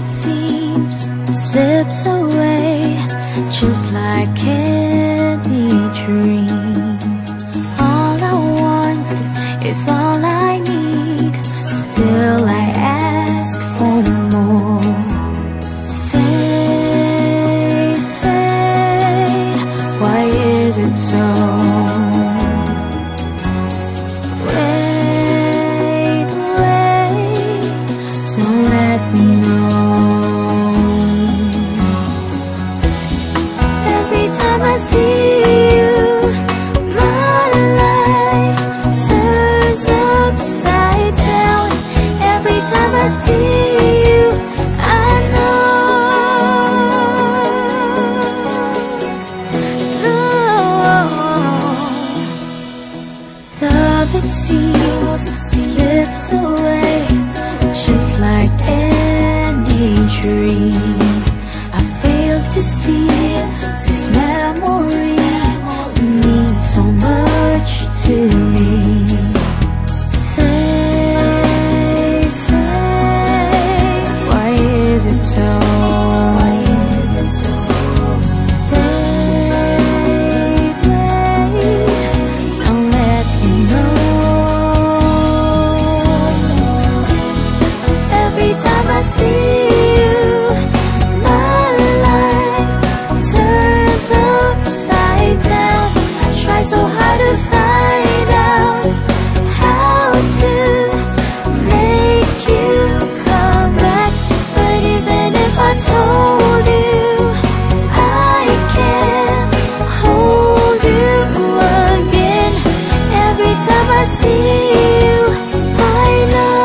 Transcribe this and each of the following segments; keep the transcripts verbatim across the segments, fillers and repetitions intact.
it seems slips away, just like any dream. All I want is all I need, still I ask for more. Say, say, why is it so? Wait, wait, don't let me know. Every time I see you, my life turns upside down. Every time I see you, I know, no. Love, it seems, slips away, just like any dream. I fail to see this memory means so much to me. Say, say, why is it so? Why is it so? Wait, wait, don't let me know. Every time I see you, my life turns upside down. I try so hard to find out how to make you come back, but even if I told you I can't hold you again, every time I see you, I know,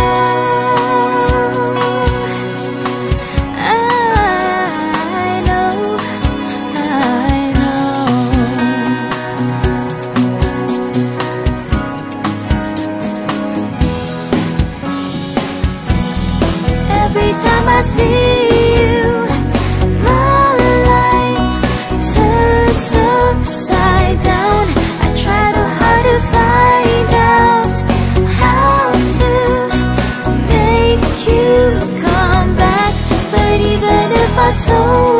I know, I know. Every time I see you, my life turns upside down. I try so hard to find out how to make you come back, but even if I told